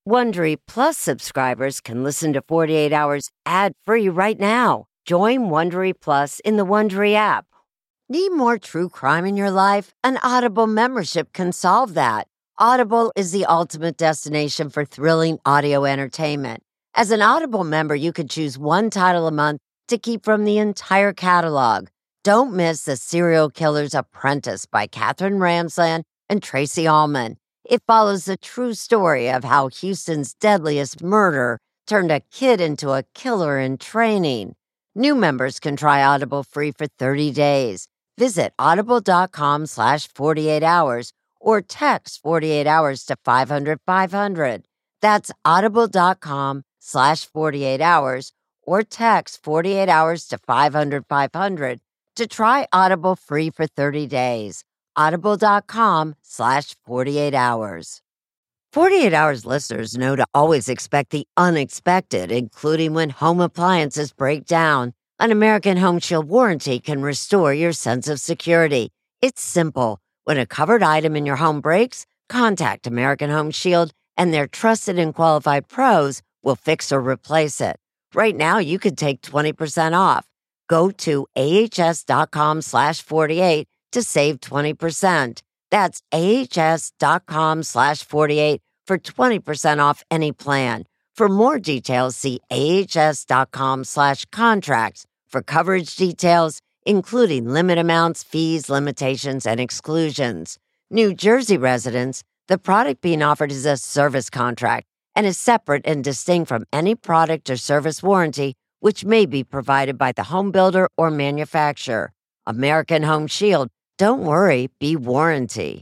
Wondery Plus subscribers can listen to 48 Hours ad-free right now. Join Wondery Plus in the Wondery app. Need more true crime in your life? An Audible membership can solve that. Audible is the ultimate destination for thrilling audio entertainment. As an Audible member, you can choose one title a month to keep from the entire catalog. Don't miss The Serial Killer's Apprentice by Katherine Ramsland and Tracy Ullman. It follows the true story of how Houston's deadliest murder turned a kid into a killer in training. New members can try Audible free for 30 days. Visit audible.com/48 hours or text 48 hours to 500-500. That's audible.com/48 hours or text 48 hours to 500-500 to try Audible free for 30 days. Audible.com/48 hours. 48 Hours listeners know to always expect the unexpected, including when home appliances break down. An American Home Shield warranty can restore your sense of security. It's simple. When a covered item in your home breaks, contact American Home Shield, and their trusted and qualified pros will fix or replace it. Right now, you could take 20% off. Go to ahs.com/48 to save 20%. That's ahs.com/48 for 20% off any plan. For more details, see ahs.com/contracts for coverage details, including limit amounts, fees, limitations, and exclusions. New Jersey residents, the product being offered is a service contract and is separate and distinct from any product or service warranty which may be provided by the home builder or manufacturer. American Home Shield. Don't worry, be warranty.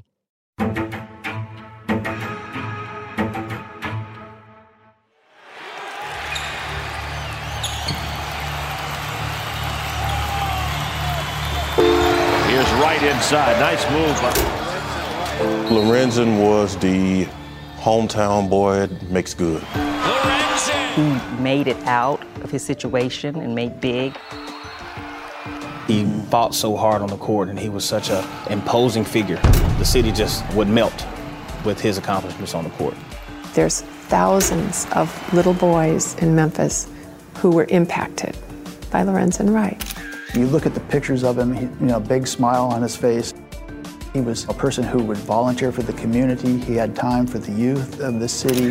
Right inside. Nice move. Lorenzen was the hometown boy, makes good. Lorenzen! He made it out of his situation and made big. He fought so hard on the court, and he was such an imposing figure. The city just would melt with his accomplishments on the court. There's thousands of little boys in Memphis who were impacted by Lorenzen Wright. You look at the pictures of him, big smile on his face. He was a person who would volunteer for the community. He had time for the youth of the city.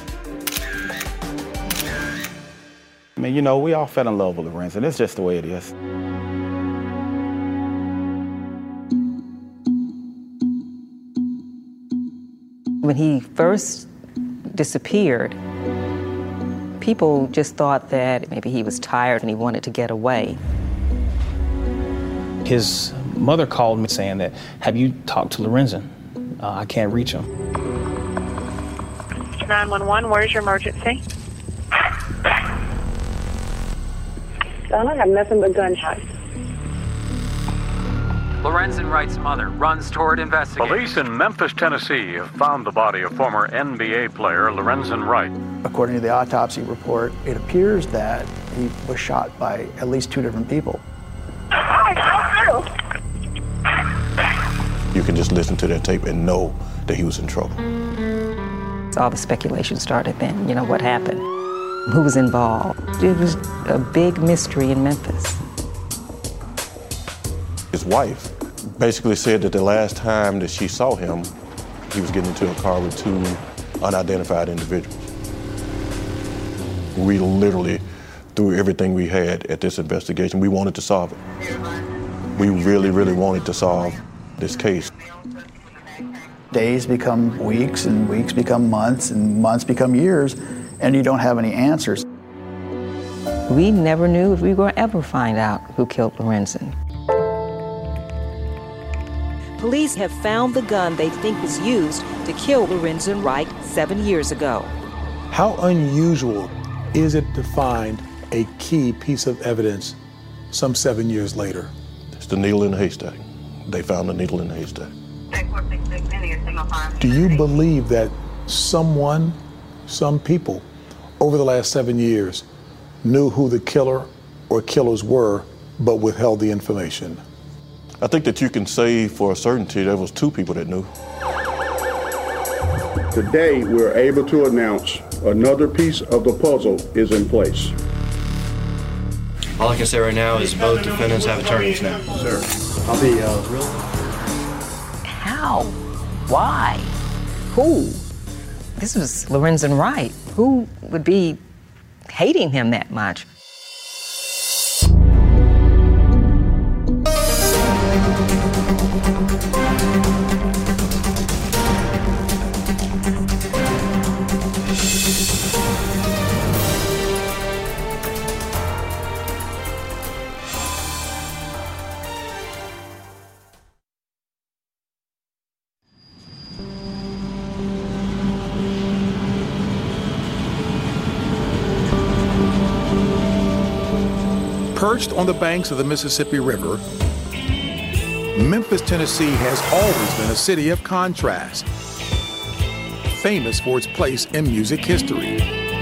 I mean, we all fell in love with Lorenzen. It's just the way it is. When he first disappeared, people just thought that maybe he was tired and he wanted to get away. His mother called me saying that, have you talked to Lorenzen? I can't reach him. 911, where's your emergency? I have nothing but gunshots. Lorenzen Wright's mother runs toward investigation. Police in Memphis, Tennessee have found the body of former NBA player Lorenzen Wright. According to the autopsy report, it appears that he was shot by at least 2 different people. You can just listen to that tape and know that he was in trouble. All the speculation started then. What happened? Who was involved? It was a big mystery in Memphis. His wife basically said that the last time that she saw him, he was getting into a car with 2 unidentified individuals. We literally threw everything we had at this investigation. We wanted to solve it. We really, really wanted to solve this case. Days become weeks, and weeks become months, and months become years, and you don't have any answers. We never knew if we were ever find out who killed Lorenzen. Police have found the gun they think was used to kill Lorenzen Wright 7 years ago. How unusual is it to find a key piece of evidence some 7 years later? It's the needle in the haystack. They found the needle in the haystack. Do you believe that some people, over the last 7 years, knew who the killer or killers were, but withheld the information? I think that you can say for a certainty there was 2 people that knew. Today, we're able to announce another piece of the puzzle is in place. All I can say right now is both defendants have attorneys now. Sir, I'll be real. How? Why? Who? This was Lorenzen Wright. Who would be hating him that much? Perched on the banks of the Mississippi River, Memphis, Tennessee has always been a city of contrast, famous for its place in music history.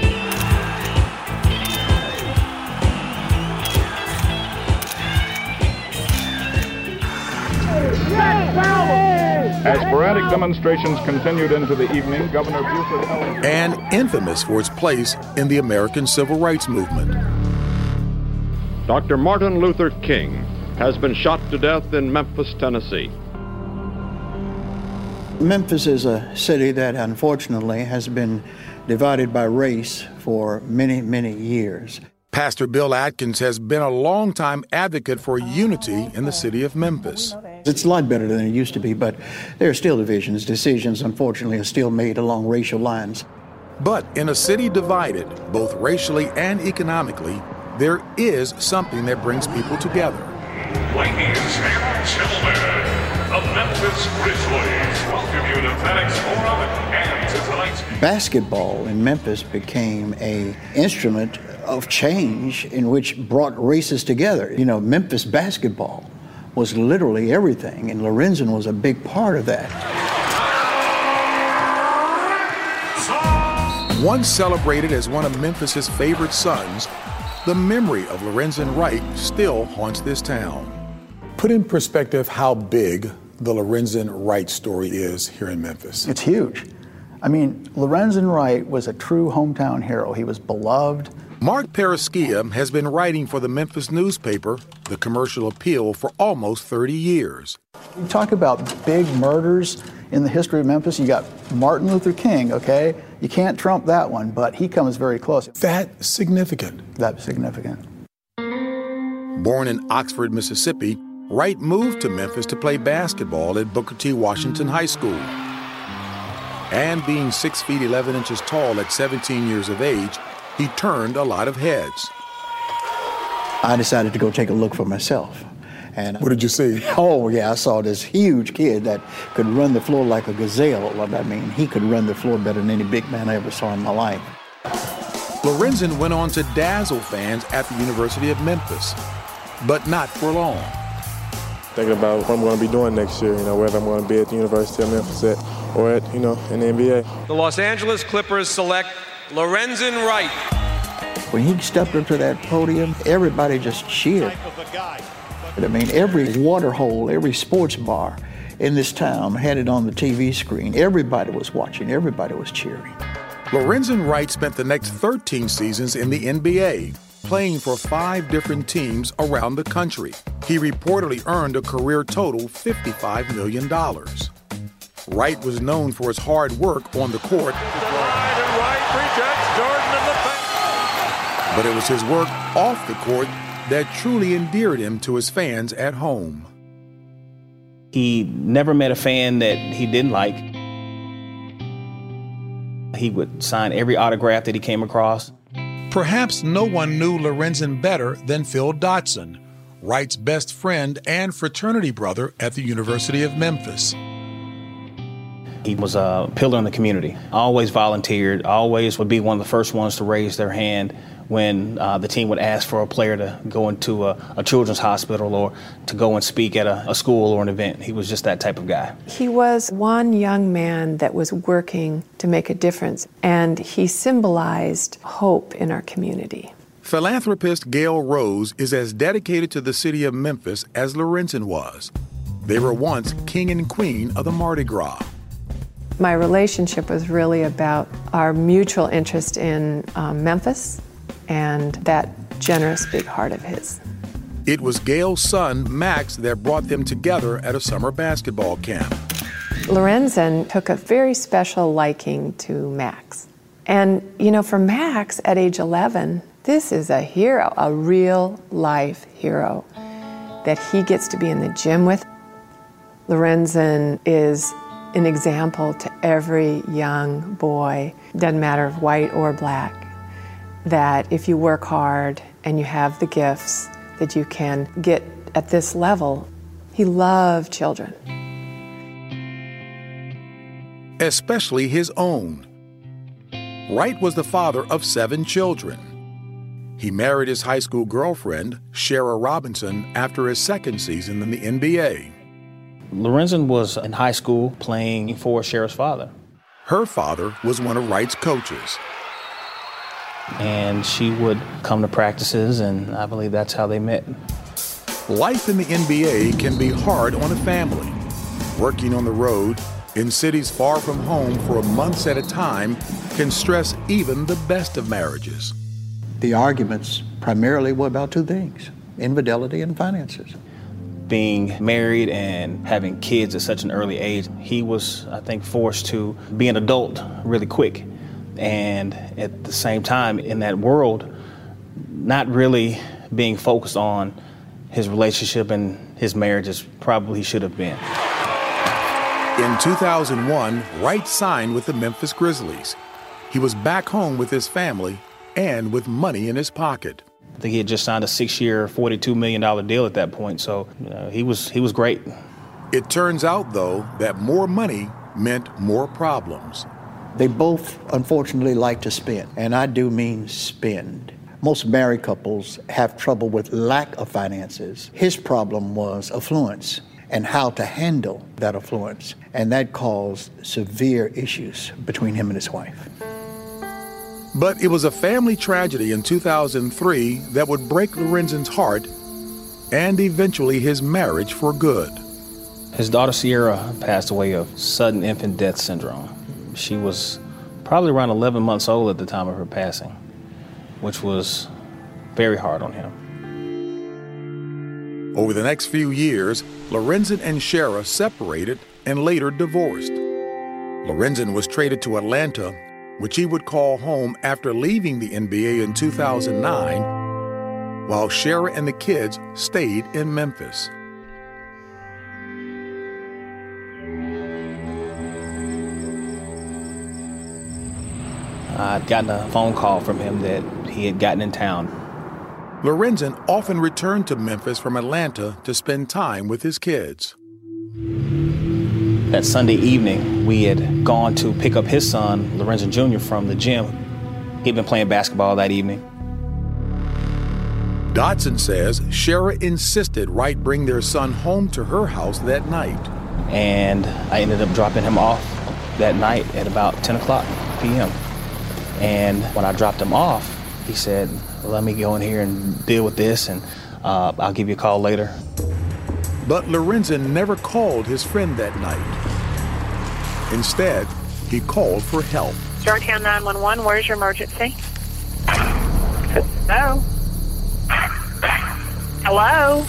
As sporadic demonstrations continued into the evening, Governor Buford held... And infamous for its place in the American Civil Rights Movement. Dr. Martin Luther King has been shot to death in Memphis, Tennessee. Memphis is a city that unfortunately has been divided by race for many, many years. Pastor Bill Atkins has been a longtime advocate for unity in the city of Memphis. It's a lot better than it used to be, but there are still divisions. Decisions, unfortunately, are still made along racial lines. But in a city divided, both racially and economically, there is something that brings people together. Ladies and gentlemen, the Memphis Grizzlies welcome you to FedEx Forum and to tonight's... Basketball in Memphis became an instrument of change in which brought races together. You know, Memphis basketball was literally everything, and Lorenzen was a big part of that. Once celebrated as one of Memphis's favorite sons, the memory of Lorenzen Wright still haunts this town. Put in perspective how big the Lorenzen Wright story is here in Memphis. It's huge. I mean, Lorenzen Wright was a true hometown hero. He was beloved. Mark Paraskia has been writing for the Memphis newspaper, The Commercial Appeal, for almost 30 years. You talk about big murders in the history of Memphis. You got Martin Luther King, okay? You can't trump that one, but he comes very close. That significant. That significant. Born in Oxford, Mississippi, Wright moved to Memphis to play basketball at Booker T. Washington High School. And being 6 feet 11 inches tall at 17 years of age, he turned a lot of heads. I decided to go take a look for myself. And what did you see? Oh, yeah, I saw this huge kid that could run the floor like a gazelle. I mean, he could run the floor better than any big man I ever saw in my life. Lorenzen went on to dazzle fans at the University of Memphis, but not for long. Thinking about what I'm going to be doing next year, whether I'm going to be at the University of Memphis or at, in the NBA. The Los Angeles Clippers select Lorenzen Wright. When he stepped up to that podium, everybody just cheered. I mean, every water hole, every sports bar in this town had it on the TV screen. Everybody was watching. Everybody was cheering. Lorenzen Wright spent the next 13 seasons in the NBA, playing for 5 different teams around the country. He reportedly earned a career total $55 million. Wright was known for his hard work on the court, but it was his work off the court that truly endeared him to his fans at home. He never met a fan that he didn't like. He would sign every autograph that he came across. Perhaps no one knew Lorenzen better than Phil Dotson, Wright's best friend and fraternity brother at the University of Memphis. He was a pillar in the community, always volunteered, always would be one of the first ones to raise their hand when the team would ask for a player to go into a children's hospital or to go and speak at a school or an event. He was just that type of guy. He was one young man that was working to make a difference, and he symbolized hope in our community. Philanthropist Gail Rose is as dedicated to the city of Memphis as Lorenzen was. They were once king and queen of the Mardi Gras. My relationship was really about our mutual interest in Memphis and that generous big heart of his. It was Gail's son, Max, that brought them together at a summer basketball camp. Lorenzen took a very special liking to Max. And, for Max at age 11, this is a hero, a real-life hero that he gets to be in the gym with. Lorenzen is an example to every young boy, doesn't matter if white or black, that if you work hard and you have the gifts, that you can get at this level. He loved children. Especially his own. Wright was the father of 7 children. He married his high school girlfriend, Shara Robinson, after his second season in the NBA. Lorenzen was in high school playing for Shara's father. Her father was one of Wright's coaches. And she would come to practices, and I believe that's how they met. Life in the NBA can be hard on a family. Working on the road, in cities far from home for months at a time, can stress even the best of marriages. The arguments primarily were about 2 things: infidelity and finances. Being married and having kids at such an early age, he was, I think, forced to be an adult really quick. And at the same time, in that world, not really being focused on his relationship and his marriage as probably he should have been. In 2001, Wright signed with the Memphis Grizzlies. He was back home with his family and with money in his pocket. I think he had just signed a 6-year, $42 million deal at that point, so he was great. It turns out, though, that more money meant more problems. They both, unfortunately, like to spend, and I do mean spend. Most married couples have trouble with lack of finances. His problem was affluence and how to handle that affluence, and that caused severe issues between him and his wife. But it was a family tragedy in 2003 that would break Lorenzen's heart and eventually his marriage for good. His daughter Sierra passed away of sudden infant death syndrome. She was probably around 11 months old at the time of her passing, which was very hard on him. Over the next few years, Lorenzen and Shara separated and later divorced. Lorenzen was traded to Atlanta, which he would call home after leaving the NBA in 2009, while Shara and the kids stayed in Memphis. I'd gotten a phone call from him that he had gotten in town. Lorenzen often returned to Memphis from Atlanta to spend time with his kids. That Sunday evening, we had gone to pick up his son, Lorenzen Jr., from the gym. He'd been playing basketball that evening. Dotson says Shara insisted Wright bring their son home to her house that night. And I ended up dropping him off that night at about 10 o'clock p.m. And when I dropped him off, he said, let me go in here and deal with this, and I'll give you a call later. But Lorenzen never called his friend that night. Instead, he called for help. Georgetown 911, where's your emergency? Hello? Hello?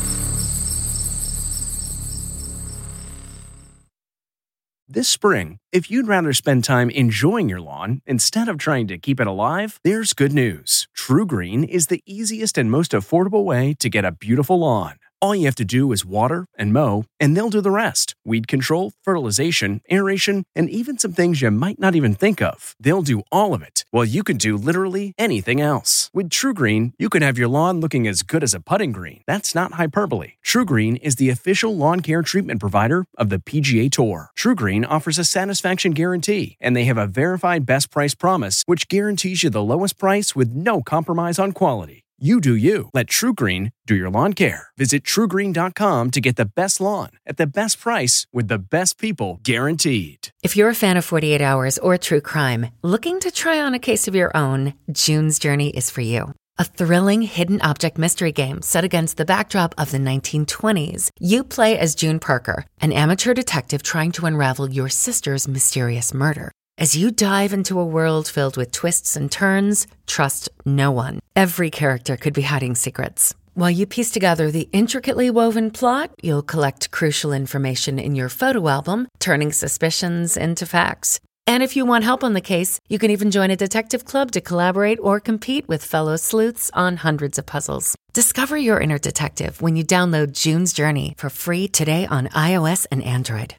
This spring, if you'd rather spend time enjoying your lawn instead of trying to keep it alive, there's good news. TruGreen is the easiest and most affordable way to get a beautiful lawn. All you have to do is water and mow, and they'll do the rest. Weed control, fertilization, aeration, and even some things you might not even think of. They'll do all of it, while you can do literally anything else. With TruGreen, you can have your lawn looking as good as a putting green. That's not hyperbole. TruGreen is the official lawn care treatment provider of the PGA Tour. TruGreen offers a satisfaction guarantee, and they have a verified best price promise, which guarantees you the lowest price with no compromise on quality. You do you. Let TruGreen do your lawn care. Visit TruGreen.com to get the best lawn at the best price with the best people guaranteed. If you're a fan of 48 Hours or true crime, looking to try on a case of your own, June's Journey is for you. a thrilling hidden object mystery game set against the backdrop of the 1920s. You play as June Parker, an amateur detective trying to unravel your sister's mysterious murder. As you dive into a world filled with twists and turns, trust no one. Every character could be hiding secrets. While you piece together the intricately woven plot, you'll collect crucial information in your photo album, turning suspicions into facts. And if you want help on the case, you can even join a detective club to collaborate or compete with fellow sleuths on hundreds of puzzles. Discover your inner detective when you download June's Journey for free today on iOS and Android.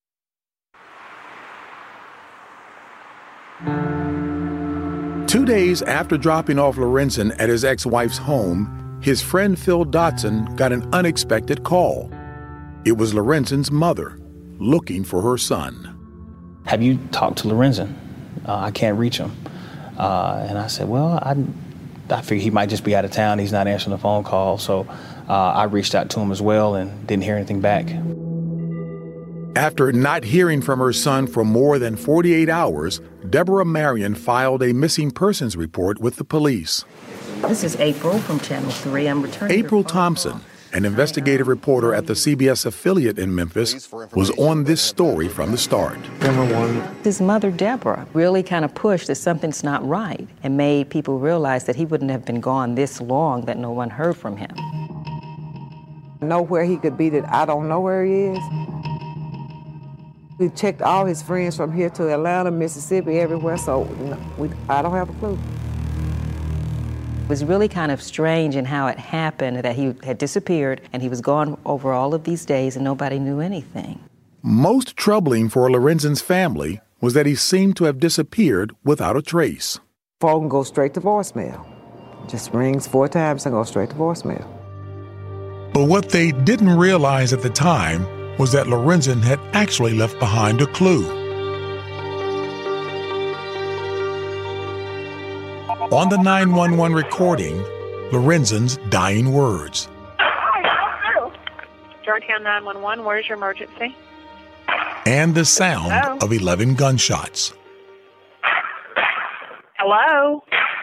Two days after dropping off Lorenzen at his ex-wife's home, his friend Phil Dotson got an unexpected call. It was Lorenzen's mother looking for her son. Have you talked to Lorenzen? I can't reach him. And I said, well, I figured he might just be out of town. He's not answering the phone call. So I reached out to him as well and didn't hear anything back. After not hearing from her son for more than 48 hours, Deborah Marion filed a missing persons report with the police. This is April from Channel 3. I'm returning. April Thompson, an investigative reporter at the CBS affiliate in Memphis, was on this story from the start. His mother, Deborah, really kind of pushed that something's not right and made people realize that he wouldn't have been gone this long that no one heard from him. Know where he could be that I don't know where he is. We checked all his friends from here to Atlanta, Mississippi, everywhere, so I don't have a clue. It was really kind of strange in how it happened that he had disappeared and he was gone over all of these days and nobody knew anything. Most troubling for Lorenzen's family was that he seemed to have disappeared without a trace. Phone goes straight to voicemail. Just rings 4 times and goes straight to voicemail. But what they didn't realize at the time was that Lorenzen had actually left behind a clue. On the 911 recording, Lorenzen's dying words. Georgetown 911, where's your emergency? And the sound of 11 gunshots. Hello?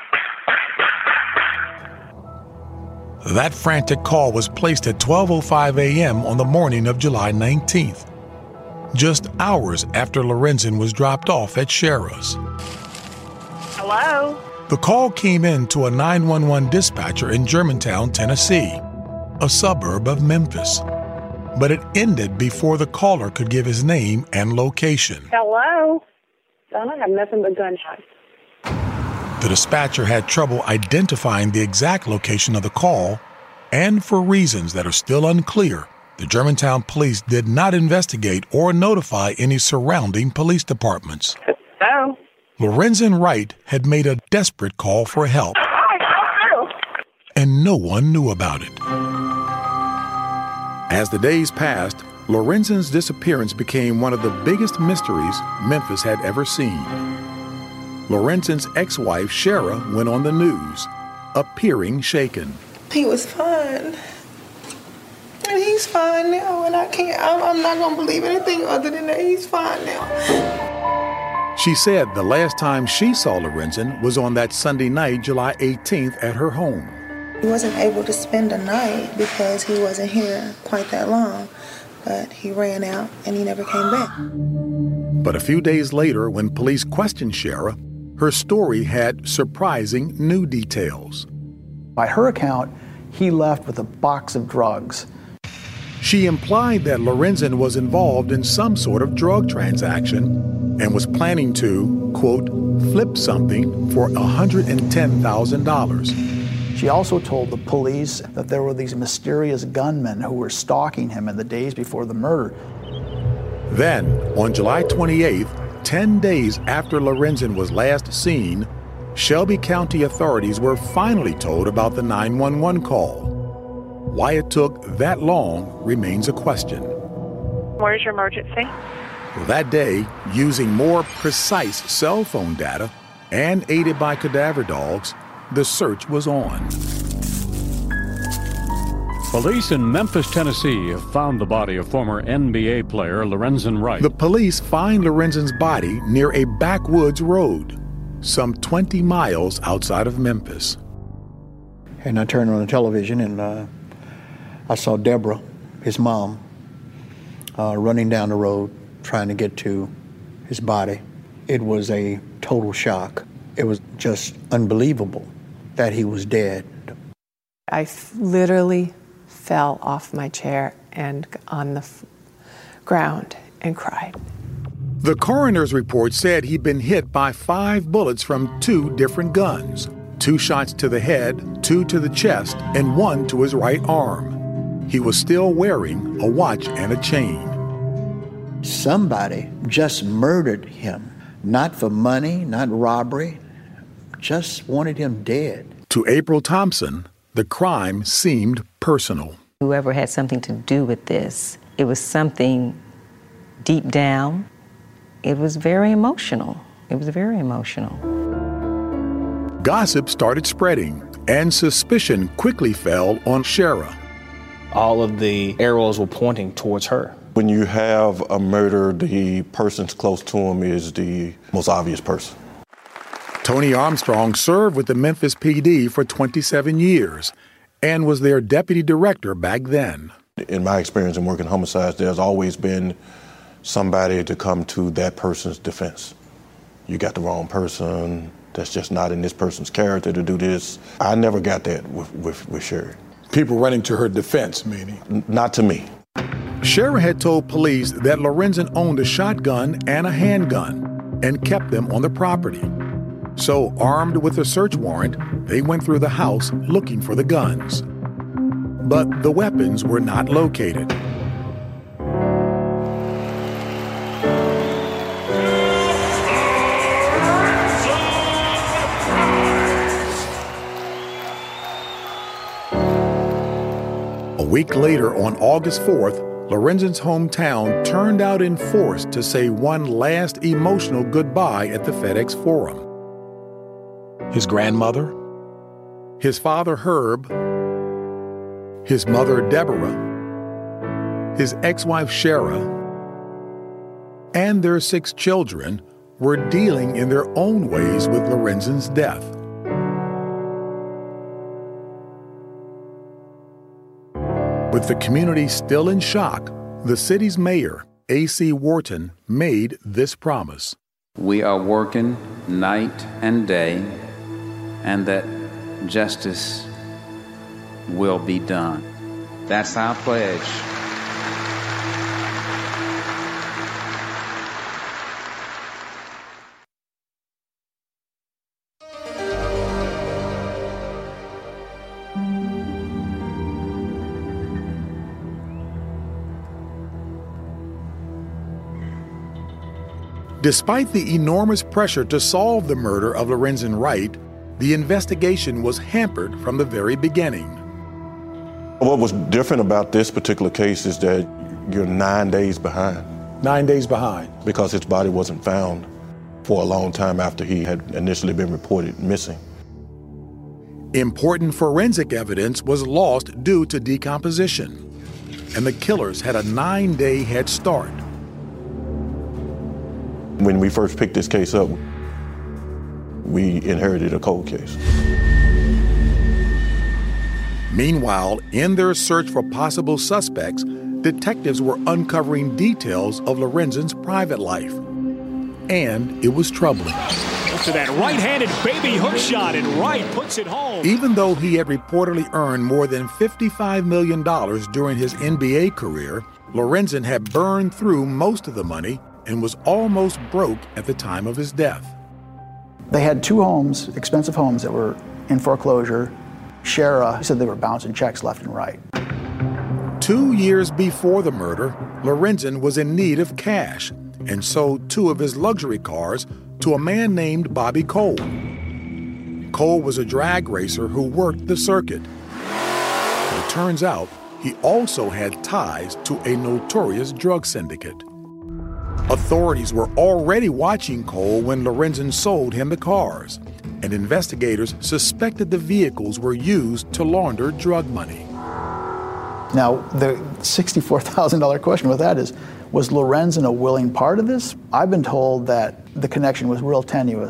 That frantic call was placed at 12:05 a.m. on the morning of July 19th, just hours after Lorenzen was dropped off at Shera's. Hello? The call came in to a 911 dispatcher in Germantown, Tennessee, a suburb of Memphis. But it ended before the caller could give his name and location. Hello? Son, I have nothing but gunshots. The dispatcher had trouble identifying the exact location of the call, and for reasons that are still unclear, the Germantown police did not investigate or notify any surrounding police departments. Hello? Lorenzen Wright had made a desperate call for help, and no one knew about it. As the days passed, Lorenzen's disappearance became one of the biggest mysteries Memphis had ever seen. Lorenzen's ex-wife, Shera, went on the news, appearing shaken. He was fine. And he's fine now, and I'm not going to believe anything other than that he's fine now. She said the last time she saw Lorenzen was on that Sunday night, July 18th, at her home. He wasn't able to spend the night because he wasn't here quite that long, but he ran out and he never came back. But a few days later, when police questioned Shera, her story had surprising new details. By her account, he left with a box of drugs. She implied that Lorenzen was involved in some sort of drug transaction and was planning to, quote, flip something for $110,000. She also told the police that there were these mysterious gunmen who were stalking him in the days before the murder. Then, on July 28th, 10 days after Lorenzen was last seen, Shelby County authorities were finally told about the 911 call. Why it took that long remains a question. Where's your emergency? That day, using more precise cell phone data and aided by cadaver dogs, the search was on. Police in Memphis, Tennessee have found the body of former NBA player Lorenzen Wright. The police find Lorenzen's body near a backwoods road, some 20 miles outside of Memphis. And I turned on the television and I saw Deborah, his mom, running down the road trying to get to his body. It was a total shock. It was just unbelievable that he was dead. I literally fell off my chair and on the ground and cried. The coroner's report said he'd been hit by 5 bullets from 2 different guns. 2 shots to the head, 2 to the chest, and 1 to his right arm. He was still wearing a watch and a chain. Somebody just murdered him. Not for money, not robbery, just wanted him dead. To April Thompson, the crime seemed personal. Whoever had something to do with this, it was something deep down. It was very emotional. It was very emotional. Gossip started spreading, and suspicion quickly fell on Shara. All of the arrows were pointing towards her. When you have a murder, the person close to him is the most obvious person. Tony Armstrong served with the Memphis PD for 27 years and was their deputy director back then. In my experience in working homicides, there's always been somebody to come to that person's defense. You got the wrong person. That's just not in this person's character to do this. I never got that with Sherry. People running to her defense, meaning? Not to me. Shara had told police that Lorenzen owned a shotgun and a handgun and kept them on the property. So, armed with a search warrant, they went through the house looking for the guns. But the weapons were not located. A week later, on August 4th, Lorenzen's hometown turned out in force to say one last emotional goodbye at the FedEx Forum. His grandmother, his father Herb, his mother Deborah, his ex-wife Shara, and their 6 children were dealing in their own ways with Lorenzen's death. With the community still in shock, the city's mayor, A.C. Wharton, made this promise. We are working night and day, and that justice will be done. That's our pledge. Despite the enormous pressure to solve the murder of Lorenzen Wright, the investigation was hampered from the very beginning. What was different about this particular case is that you're 9 days behind. 9 days behind? Because his body wasn't found for a long time after he had initially been reported missing. Important forensic evidence was lost due to decomposition, and the killers had a 9-day head start. When we first picked this case up, we inherited a cold case. Meanwhile, in their search for possible suspects, detectives were uncovering details of Lorenzen's private life. And it was troubling. To that right-handed baby hook shot, and Wright puts it home. Even though he had reportedly earned more than $55 million during his NBA career, Lorenzen had burned through most of the money and was almost broke at the time of his death. They had 2 homes, expensive homes, that were in foreclosure. Shara said they were bouncing checks left and right. 2 years before the murder, Lorenzen was in need of cash and sold 2 of his luxury cars to a man named Bobby Cole. Cole was a drag racer who worked the circuit. But it turns out he also had ties to a notorious drug syndicate. Authorities were already watching Cole when Lorenzen sold him the cars, and investigators suspected the vehicles were used to launder drug money. Now, the $64,000 question with that is, was Lorenzen a willing part of this? I've been told that the connection was real tenuous.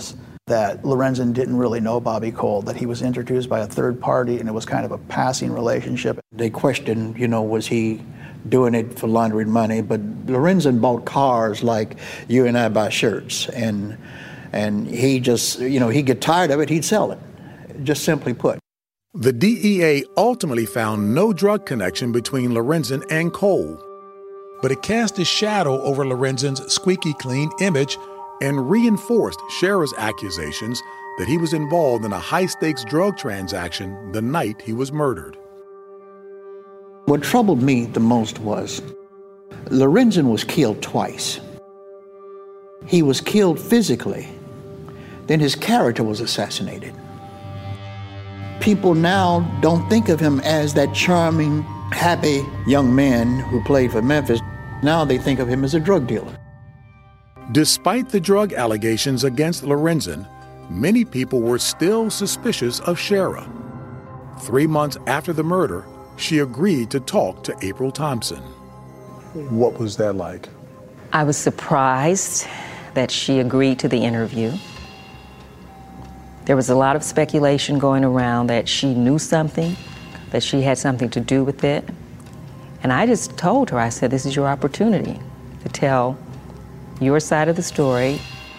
that Lorenzen didn't really know Bobby Cole, that he was introduced by a third party and it was kind of a passing relationship. They questioned, was he doing it for laundering money? But Lorenzen bought cars like you and I buy shirts. And he just, he'd get tired of it, he'd sell it, just simply put. The DEA ultimately found no drug connection between Lorenzen and Cole, but it cast a shadow over Lorenzen's squeaky clean image and reinforced Shara's accusations that he was involved in a high-stakes drug transaction the night he was murdered. What troubled me the most was Lorenzen was killed twice. He was killed physically, then his character was assassinated. People now don't think of him as that charming, happy young man who played for Memphis. Now they think of him as a drug dealer. Despite the drug allegations against Lorenzen, many people were still suspicious of Shara. 3 months after the murder, she agreed to talk to April Thompson. What was that like? I was surprised that she agreed to the interview. There was a lot of speculation going around that she knew something, that she had something to do with it. And I just told her, I said, this is your opportunity to tell your side of the story.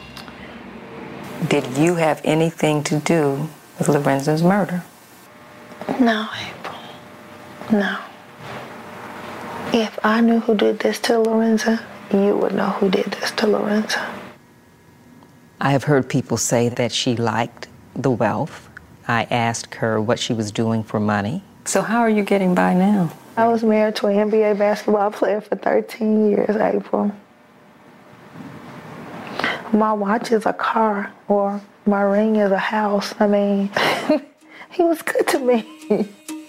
Did you have anything to do with Lorenzen's murder? No, April. No. If I knew who did this to Lorenzen, you would know who did this to Lorenzen. I have heard people say that she liked the wealth. I asked her what she was doing for money. So how are you getting by now? I was married to an NBA basketball player for 13 years, April. My watch is a car, or my ring is a house. I mean, he was good to me.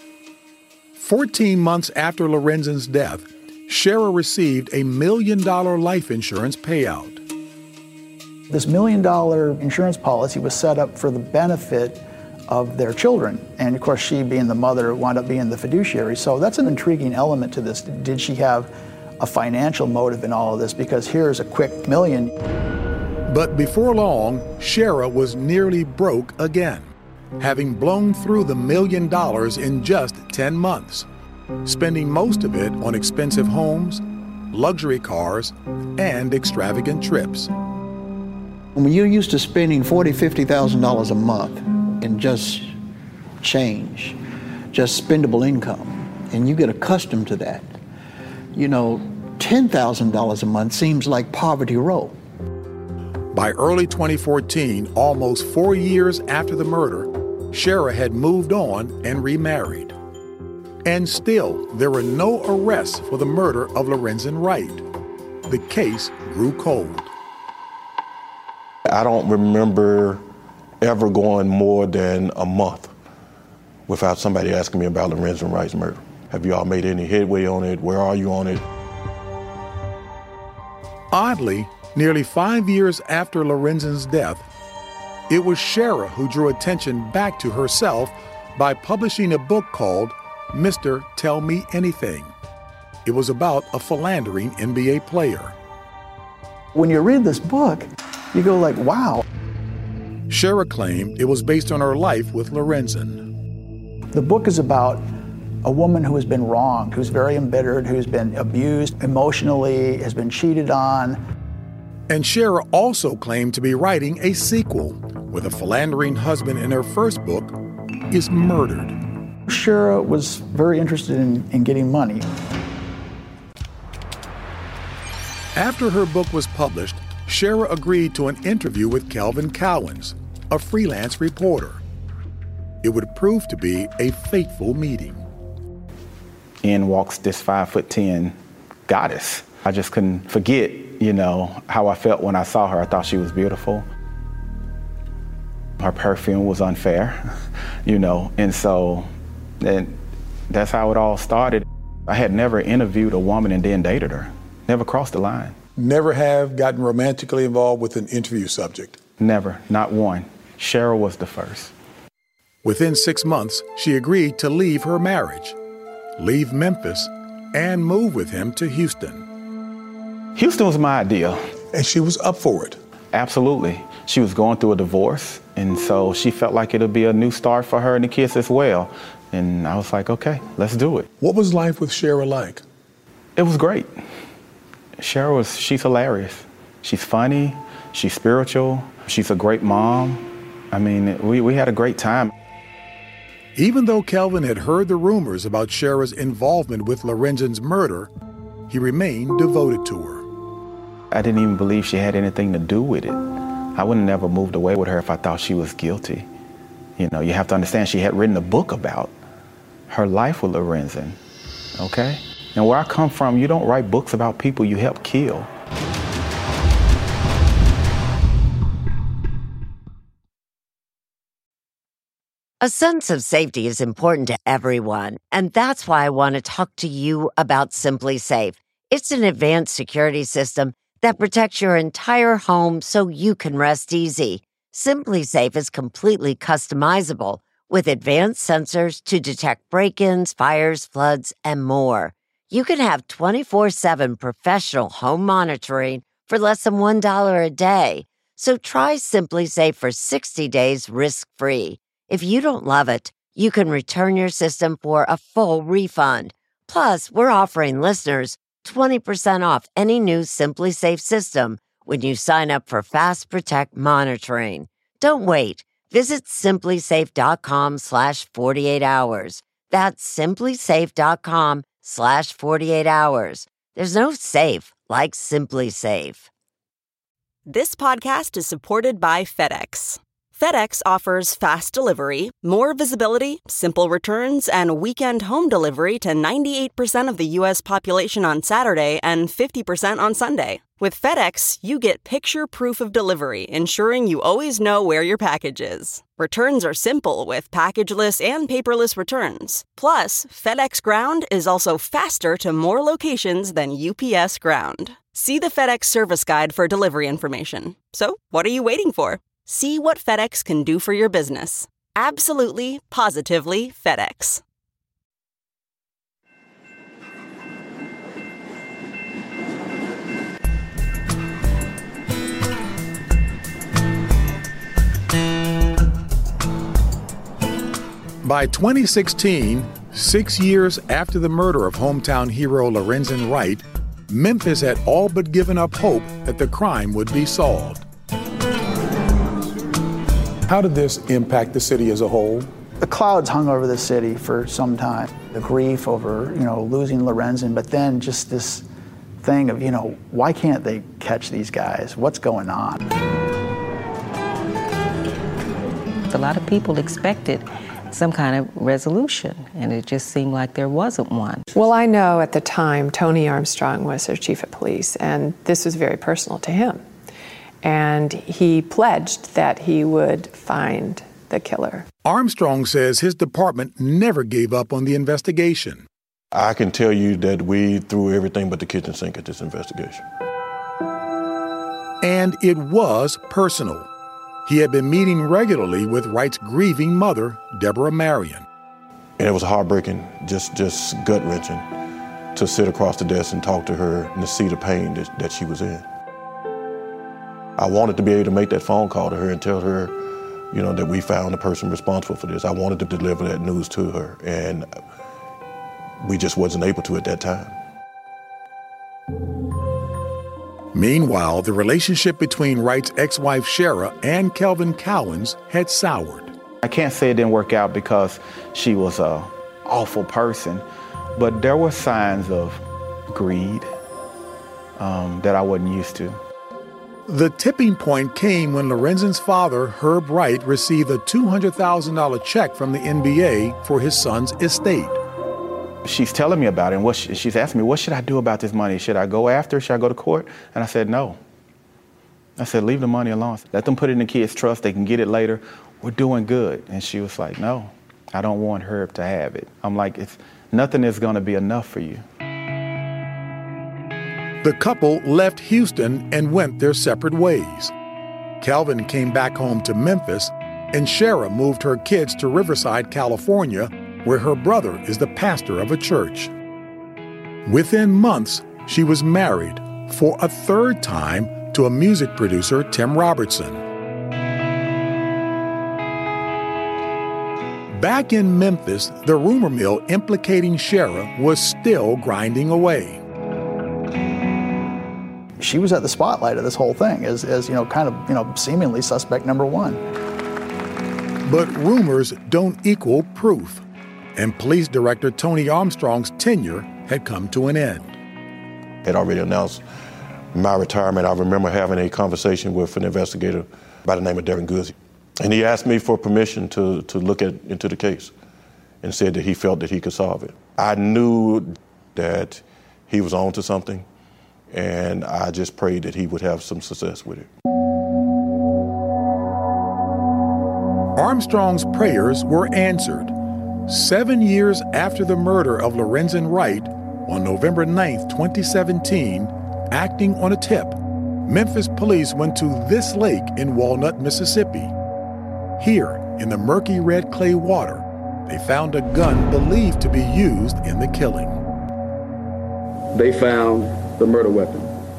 14 months after Lorenzen's death, Shara received a $1 million life insurance payout. This $1 million insurance policy was set up for the benefit of their children. And of course, she being the mother wound up being the fiduciary. So that's an intriguing element to this. Did she have a financial motive in all of this? Because here's a quick $1 million. But before long, Shara was nearly broke again, having blown through the $1 million in just 10 months, spending most of it on expensive homes, luxury cars, and extravagant trips. When you're used to spending $40,000, $50,000 a month in just change, just spendable income, and you get accustomed to that, $10,000 a month seems like Poverty Row. By early 2014, almost 4 years after the murder, Shara had moved on and remarried. And still, there were no arrests for the murder of Lorenzen Wright. The case grew cold. I don't remember ever going more than a month without somebody asking me about Lorenzen Wright's murder. Have you all made any headway on it? Where are you on it? Oddly, nearly 5 years after Lorenzen's death, it was Shara who drew attention back to herself by publishing a book called Mr. Tell Me Anything. It was about a philandering NBA player. When you read this book, you go like, wow. Shara claimed it was based on her life with Lorenzen. The book is about a woman who has been wronged, who's very embittered, who's been abused emotionally, has been cheated on. And Shara also claimed to be writing a sequel, where the philandering husband in her first book is murdered. Shara was very interested in getting money. After her book was published, Shara agreed to an interview with Kelvin Cowens, a freelance reporter. It would prove to be a fateful meeting. In walks this 5'10" goddess. I just couldn't forget, how I felt when I saw her. I thought she was beautiful. Her perfume was unfair, and so that's how it all started. I had never interviewed a woman and then dated her. Never crossed the line. Never have gotten romantically involved with an interview subject? Never, not one. Shara was the first. Within 6 months, she agreed to leave her marriage, leave Memphis, and move with him to Houston. Houston was my idea. And she was up for it. Absolutely. She was going through a divorce, and so she felt like it'll be a new start for her and the kids as well. And I was like, okay, let's do it. What was life with Shara like? It was great. She's hilarious. She's funny, she's spiritual, she's a great mom. I mean, we had a great time. Even though Kelvin had heard the rumors about Shara's involvement with Lorenzen's murder, he remained devoted to her. I didn't even believe she had anything to do with it. I would have never moved away with her if I thought she was guilty. You know, you have to understand she had written a book about her life with Lorenzen, okay? And where I come from, you don't write books about people you helped kill. A sense of safety is important to everyone, and that's why I want to talk to you about SimpliSafe. It's an advanced security system that protects your entire home so you can rest easy. SimpliSafe is completely customizable with advanced sensors to detect break-ins, fires, floods, and more. You can have 24/7 professional home monitoring for less than $1 a day. So try SimpliSafe for 60 days risk-free. If you don't love it, you can return your system for a full refund. Plus, we're offering listeners 20% off any new SimpliSafe system when you sign up for Fast Protect monitoring. Don't wait. Visit SimpliSafe.com/48 hours. That's SimpliSafe.com/48 hours. There's no safe like SimpliSafe. This podcast is supported by FedEx. FedEx offers fast delivery, more visibility, simple returns, and weekend home delivery to 98% of the U.S. population on Saturday and 50% on Sunday. With FedEx, you get picture proof of delivery, ensuring you always know where your package is. Returns are simple with packageless and paperless returns. Plus, FedEx Ground is also faster to more locations than UPS Ground. See the FedEx service guide for delivery information. So, what are you waiting for? See what FedEx can do for your business. Absolutely, positively FedEx. By 2016, 6 years after the murder of hometown hero Lorenzen Wright, Memphis had all but given up hope that the crime would be solved. How did this impact the city as a whole? The clouds hung over the city for some time. The grief over, losing Lorenzen, but then just this thing of, why can't they catch these guys? What's going on? A lot of people expected some kind of resolution, and it just seemed like there wasn't one. Well, I know at the time Tony Armstrong was their chief of police, and this was very personal to him. And he pledged that he would find the killer. Armstrong says his department never gave up on the investigation. I can tell you that we threw everything but the kitchen sink at this investigation. And it was personal. He had been meeting regularly with Wright's grieving mother, Deborah Marion. And it was heartbreaking, just gut-wrenching to sit across the desk and talk to her and to see the pain that she was in. I wanted to be able to make that phone call to her and tell her, that we found the person responsible for this. I wanted to deliver that news to her, and we just wasn't able to at that time. Meanwhile, the relationship between Wright's ex-wife Shara and Kelvin Cowens had soured. I can't say it didn't work out because she was an awful person, but there were signs of greed that I wasn't used to. The tipping point came when Lorenzen's father, Herb Wright, received a $200,000 check from the NBA for his son's estate. She's telling me about it, and she's asking me, what should I do about this money? Should I go after? Should I go to court? And I said, no. I said, leave the money alone. Let them put it in the kids' trust. They can get it later. We're doing good. And she was like, no, I don't want Herb to have it. I'm like, nothing is going to be enough for you. The couple left Houston and went their separate ways. Kelvin came back home to Memphis, and Shara moved her kids to Riverside, California, where her brother is the pastor of a church. Within months, she was married for a third time to a music producer, Tim Robertson. Back in Memphis, the rumor mill implicating Shara was still grinding away. She was at the spotlight of this whole thing as seemingly suspect number one. But rumors don't equal proof, and Police Director Tony Armstrong's tenure had come to an end. Had already announced my retirement. I remember having a conversation with an investigator by the name of Darren Goodsey. And he asked me for permission to look into the case and said that he felt that he could solve it. I knew that he was on to something, and I just prayed that he would have some success with it. Armstrong's prayers were answered. 7 years after the murder of Lorenzen Wright, on November 9th, 2017, acting on a tip, Memphis police went to this lake in Walnut, Mississippi. Here, in the murky red clay water, they found a gun believed to be used in the killing. They found the murder weapon.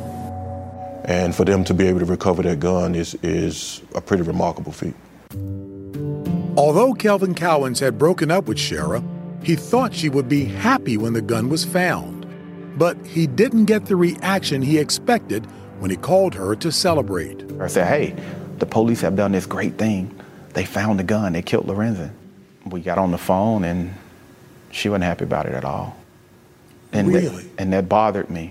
And for them to be able to recover that gun is a pretty remarkable feat. Although Kelvin Cowens had broken up with Shara, he thought she would be happy when the gun was found. But he didn't get the reaction he expected when he called her to celebrate. I said, hey, the police have done this great thing. They found the gun. They killed Lorenzen. We got on the phone, and she wasn't happy about it at all. And really? That bothered me.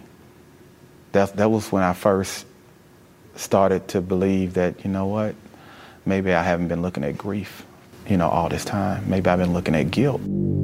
That was when I first started to believe that, you know what, maybe I haven't been looking at grief, all this time. Maybe I've been looking at guilt.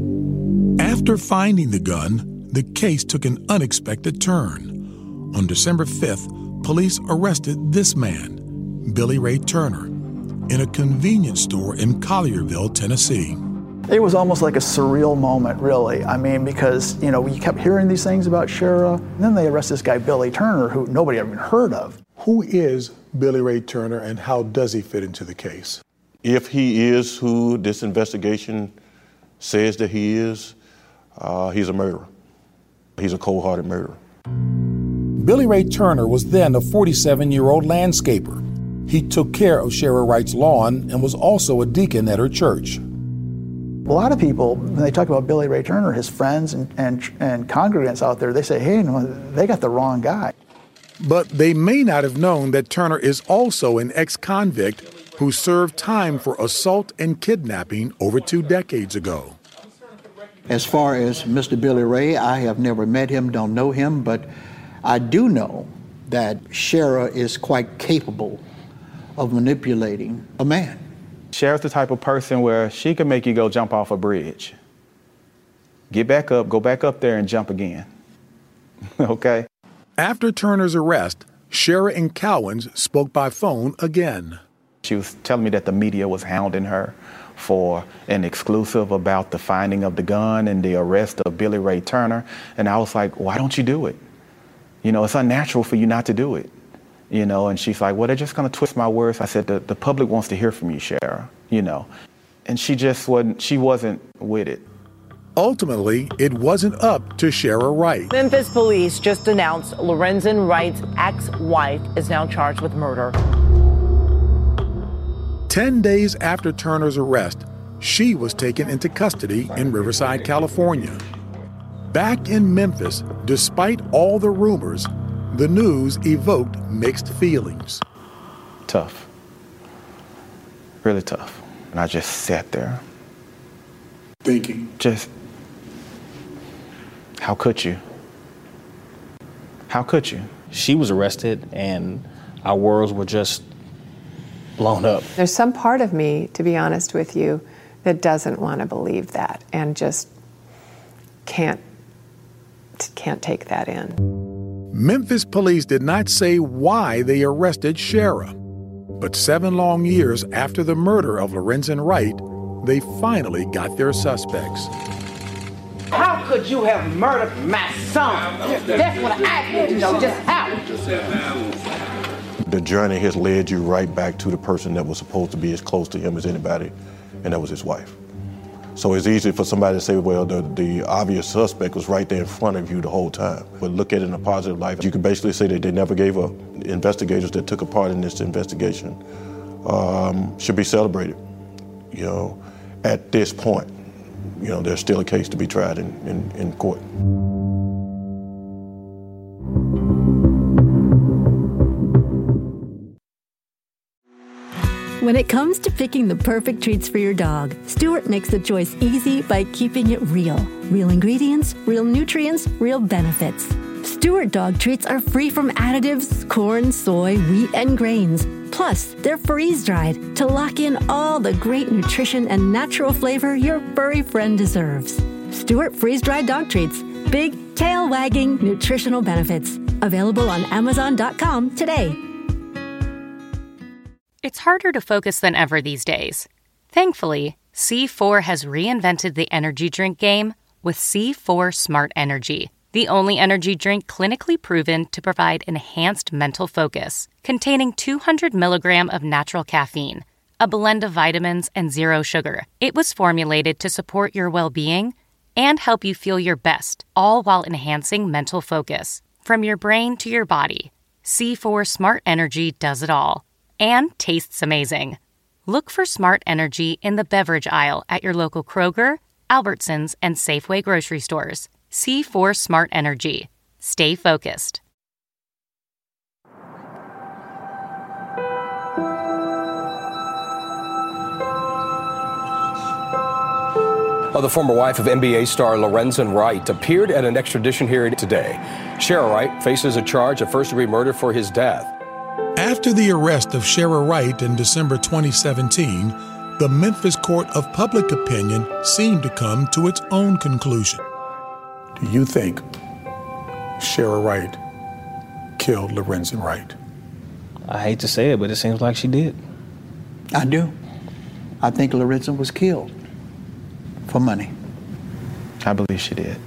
After finding the gun, the case took an unexpected turn. On December 5th, police arrested this man, Billy Ray Turner, in a convenience store in Collierville, Tennessee. It was almost like a surreal moment, really. I mean, because, we kept hearing these things about Shara, and then they arrest this guy, Billy Turner, who nobody had even heard of. Who is Billy Ray Turner, and how does he fit into the case? If he is who this investigation says that he is, he's a murderer. He's a cold-hearted murderer. Billy Ray Turner was then a 47-year-old landscaper. He took care of Shara Wright's lawn and was also a deacon at her church. A lot of people, when they talk about Billy Ray Turner, his friends and congregants out there, they say, hey, no, they got the wrong guy. But they may not have known that Turner is also an ex-convict who served time for assault and kidnapping over 2 decades ago. As far as Mr. Billy Ray, I have never met him, don't know him, but I do know that Shara is quite capable of manipulating a man. Shara's the type of person where she can make you go jump off a bridge. Get back up, go back up there and jump again. Okay? After Turner's arrest, Shara and Cowens spoke by phone again. She was telling me that the media was hounding her for an exclusive about the finding of the gun and the arrest of Billy Ray Turner. And I was like, why don't you do it? It's unnatural for you not to do it. And she's like, well, they're just going to twist my words. I said, the public wants to hear from you, Shara, And she just wasn't with it. Ultimately, it wasn't up to Shara Wright. Memphis police just announced Lorenzen Wright's ex-wife is now charged with murder. 10 days after Turner's arrest, she was taken into custody in Riverside, California. Back in Memphis, despite all the rumors, the news evoked mixed feelings. Tough. Really tough. And I just sat there. Thinking? Just, how could you? How could you? She was arrested and our worlds were just blown up. There's some part of me, to be honest with you, that doesn't want to believe that and just can't take that in. Memphis police did not say why they arrested Shara, but 7 long years after the murder of Lorenzen Wright, they finally got their suspects. How could you have murdered my son? That's what I need to know, just how. The journey has led you right back to the person that was supposed to be as close to him as anybody, and that was his wife. So it's easy for somebody to say, well, the obvious suspect was right there in front of you the whole time. But look at it in a positive light. You could basically say that they never gave up. Investigators that took a part in this investigation should be celebrated. You know, at this point, you know, there's still a case to be tried in court. When it comes to picking the perfect treats for your dog, Stewart makes the choice easy by keeping it real. Real ingredients, real nutrients, real benefits. Stewart dog treats are free from additives, corn, soy, wheat, and grains. Plus, they're freeze-dried to lock in all the great nutrition and natural flavor your furry friend deserves. Stewart freeze-dried dog treats. Big, tail-wagging nutritional benefits. Available on Amazon.com today. It's harder to focus than ever these days. Thankfully, C4 has reinvented the energy drink game with C4 Smart Energy, the only energy drink clinically proven to provide enhanced mental focus, containing 200 milligrams of natural caffeine, a blend of vitamins, and zero sugar. It was formulated to support your well-being and help you feel your best, all while enhancing mental focus. From your brain to your body, C4 Smart Energy does it all. And tastes amazing. Look for Smart Energy in the beverage aisle at your local Kroger, Albertsons, and Safeway grocery stores. C4 Smart Energy. Stay focused. The former wife of NBA star Lorenzen Wright appeared at an extradition hearing today. Shara Wright faces a charge of first-degree murder for his death. After the arrest of Shara Wright in December 2017, the Memphis Court of Public Opinion seemed to come to its own conclusion. Do you think Shara Wright killed Lorenzen Wright? I hate to say it, but it seems like she did. I do. I think Lorenzen was killed for money. I believe she did.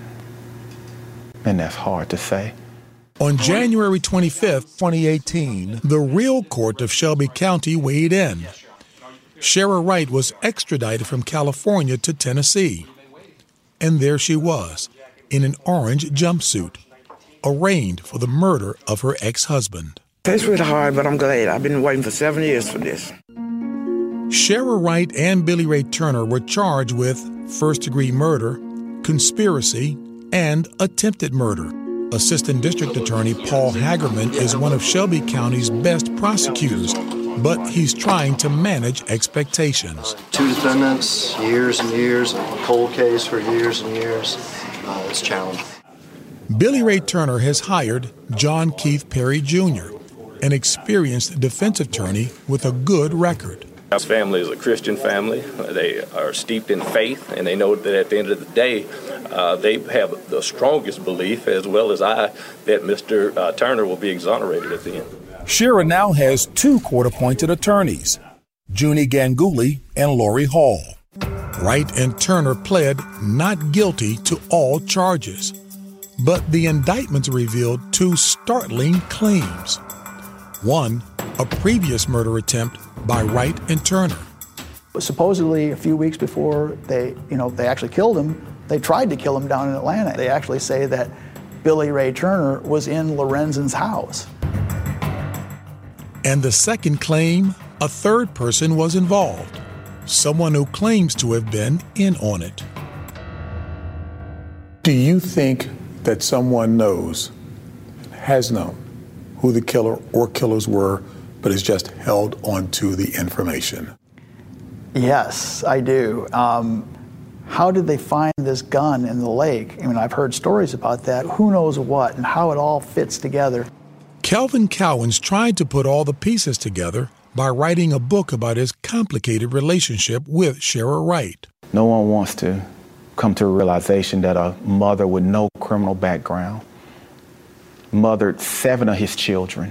And that's hard to say. On January 25, 2018, the real court of Shelby County weighed in. Shara Wright was extradited from California to Tennessee. And there she was, in an orange jumpsuit, arraigned for the murder of her ex-husband. It's really hard, but I'm glad. I've been waiting for 7 years for this. Shara Wright and Billy Ray Turner were charged with first-degree murder, conspiracy, and attempted murder. Assistant District Attorney Paul Hagerman is one of Shelby County's best prosecutors, but he's trying to manage expectations. 2 defendants, years and years, a cold case for years and years. It's challenging. Billy Ray Turner has hired John Keith Perry Jr., an experienced defense attorney with a good record. Our family is a Christian family. They are steeped in faith, and they know that at the end of the day, they have the strongest belief, as well as I, that Mr. Turner will be exonerated at the end. Shara now has 2 court-appointed attorneys, Junie Ganguly and Lori Hall. Wright and Turner pled not guilty to all charges, but the indictments revealed 2 startling claims. One, a previous murder attempt by Wright and Turner. Supposedly, a few weeks before they actually killed him, they tried to kill him down in Atlanta. They actually say that Billy Ray Turner was in Lorenzen's house. And the second claim, a third person was involved, someone who claims to have been in on it. Do you think that someone knows, has known, who the killer or killers were, but has just held onto the information? Yes, I do. How did they find this gun in the lake? I mean, I've heard stories about that. Who knows what and how it all fits together. Kelvin Cowens tried to put all the pieces together by writing a book about his complicated relationship with Shara Wright. No one wants to come to a realization that a mother with no criminal background mothered 7 of his children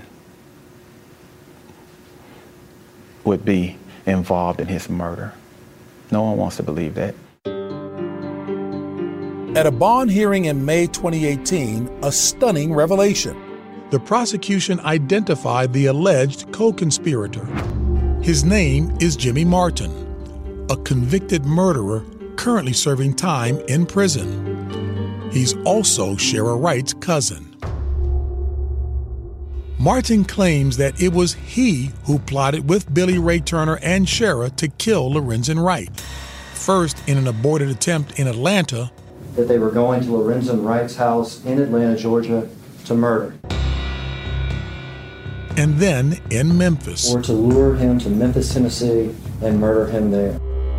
would be involved in his murder. No one wants to believe that. At a bond hearing in May 2018, a stunning revelation. The prosecution identified the alleged co-conspirator. His name is Jimmy Martin, a convicted murderer currently serving time in prison. He's also Shara Wright's cousin. Martin claims that it was he who plotted with Billy Ray Turner and Shara to kill Lorenzen Wright. First in an aborted attempt in Atlanta, that they were going to Lorenzen Wright's house in Atlanta, Georgia to murder. And then in Memphis. Or to lure him to Memphis, Tennessee and murder him there.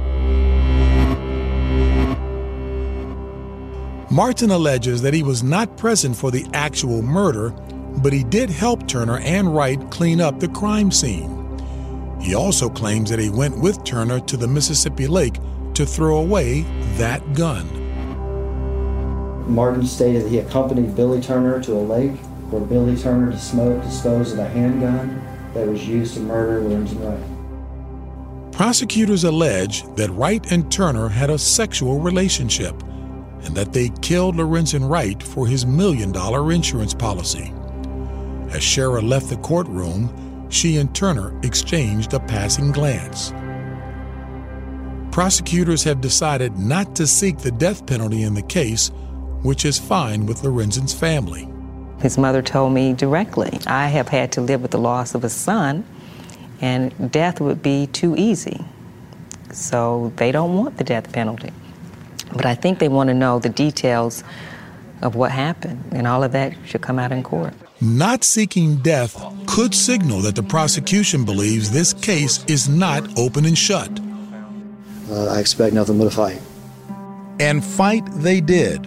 Martin alleges that he was not present for the actual murder, but he did help Turner and Wright clean up the crime scene. He also claims that he went with Turner to the Mississippi Lake to throw away that gun. Martin stated he accompanied Billy Turner to a lake where Billy Turner disposed of a handgun that was used to murder Lorenzen Wright. Prosecutors allege that Wright and Turner had a sexual relationship and that they killed Lorenzen Wright for his $1 million insurance policy. As Shara left the courtroom, she and Turner exchanged a passing glance. Prosecutors have decided not to seek the death penalty in the case, which is fine with Lorenzen's family. His mother told me directly, I have had to live with the loss of a son, and death would be too easy. So they don't want the death penalty. But I think they want to know the details of what happened, and all of that should come out in court. Not seeking death could signal that the prosecution believes this case is not open and shut. I expect nothing but a fight. And fight they did.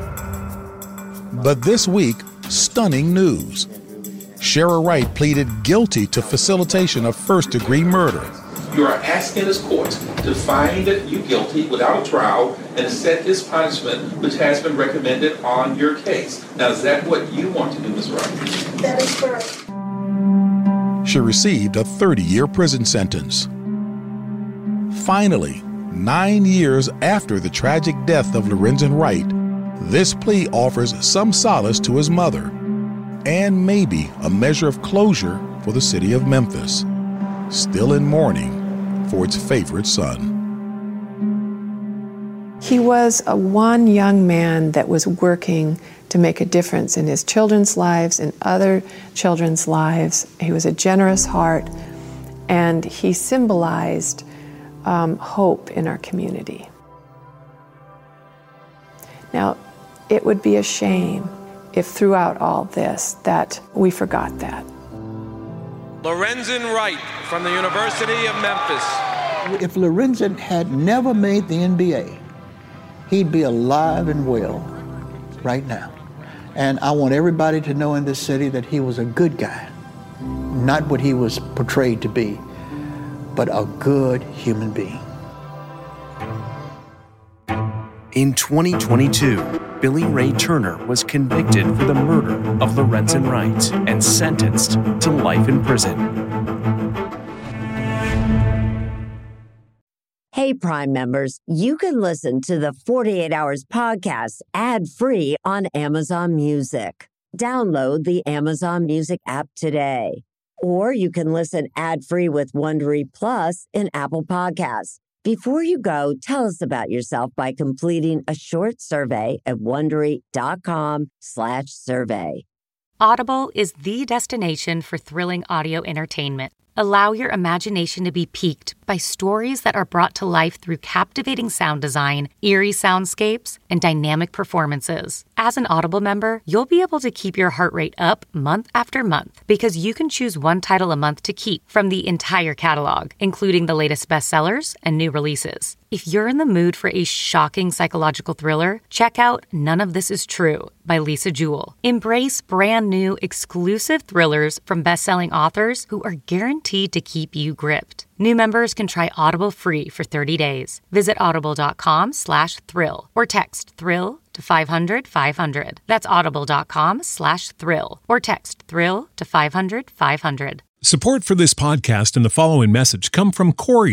But this week, stunning news. Shara Wright pleaded guilty to facilitation of first-degree murder. You are asking this court to find you guilty without a trial and set this punishment which has been recommended on your case. Now, is that what you want to do, Ms. Wright? That is correct. She received a 30-year prison sentence. Finally, 9 years after the tragic death of Lorenzen Wright, this plea offers some solace to his mother and maybe a measure of closure for the city of Memphis, still in mourning for its favorite son. He was one young man that was working to make a difference in his children's lives and other children's lives. He was a generous heart, and he symbolized hope in our community. Now, it would be a shame if throughout all this that we forgot that. Lorenzen Wright from the University of Memphis. If Lorenzen had never made the NBA, he'd be alive and well right now. And I want everybody to know in this city that he was a good guy, not what he was portrayed to be, but a good human being. In 2022, Billy Ray Turner was convicted for the murder of Lorenzen Wright and sentenced to life in prison. Hey, Prime members, you can listen to the 48 Hours podcast ad-free on Amazon Music. Download the Amazon Music app today. Or you can listen ad-free with Wondery Plus in Apple Podcasts. Before you go, tell us about yourself by completing a short survey at Wondery.com/survey. Audible is the destination for thrilling audio entertainment. Allow your imagination to be piqued by stories that are brought to life through captivating sound design, eerie soundscapes, and dynamic performances. As an Audible member, you'll be able to keep your heart rate up month after month because you can choose one title a month to keep from the entire catalog, including the latest bestsellers and new releases. If you're in the mood for a shocking psychological thriller, check out None of This Is True by Lisa Jewell. Embrace brand new exclusive thrillers from best-selling authors who are guaranteed to keep you gripped. New members can try Audible free for 30 days. Visit audible.com/thrill or text thrill to 500-500. That's audible.com/thrill or text thrill to 500-500. Support for this podcast and the following message come from Corient.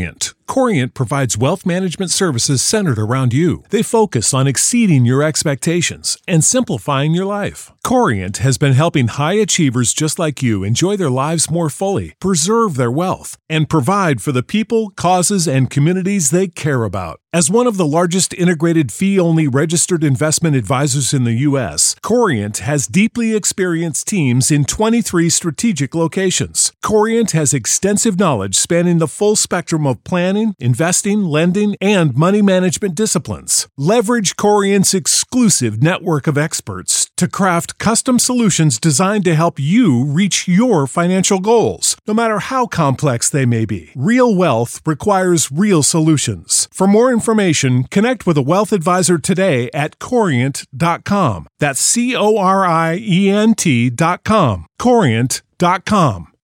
Corient provides wealth management services centered around you. They focus on exceeding your expectations and simplifying your life. Corient has been helping high achievers just like you enjoy their lives more fully, preserve their wealth, and provide for the people, causes, and communities they care about. As one of the largest integrated fee-only registered investment advisors in the U.S., Corient has deeply experienced teams in 23 strategic locations. Corient has extensive knowledge spanning the full spectrum of planning, investing, lending, and money management disciplines. Leverage Corient's exclusive network of experts to craft custom solutions designed to help you reach your financial goals, no matter how complex they may be. Real wealth requires real solutions. For more information, connect with a wealth advisor today at Corient.com. That's Corient.com. Corient.com.